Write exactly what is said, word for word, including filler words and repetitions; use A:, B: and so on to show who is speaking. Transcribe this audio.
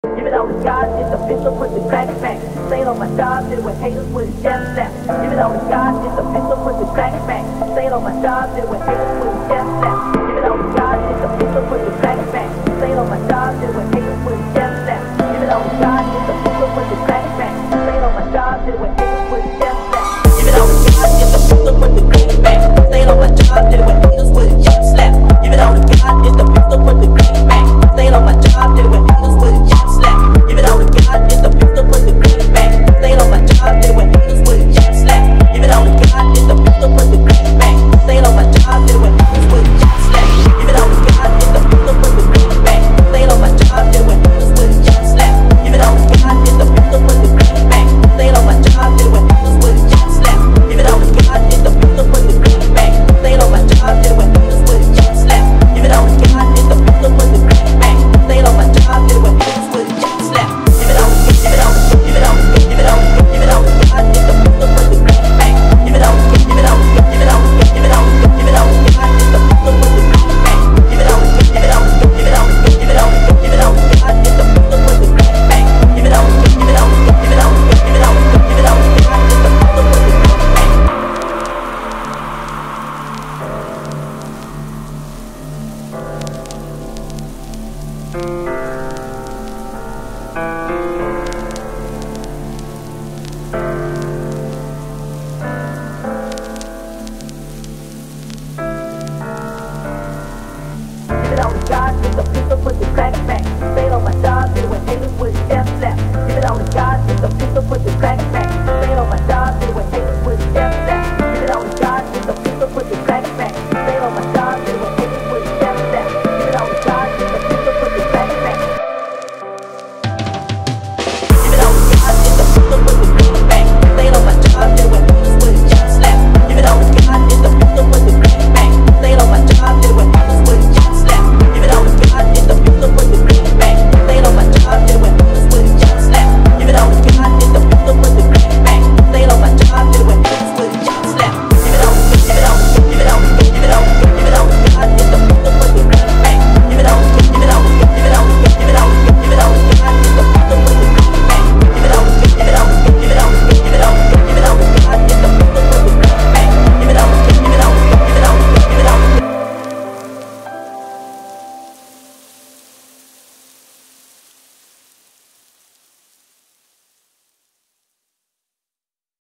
A: Give it all to God, it's official, put the back back. Say it on my job, did it with haters, with his jam snap. Give it all to God, it's official, put the back back. Say it on my job, did it with haters, with his jam snap.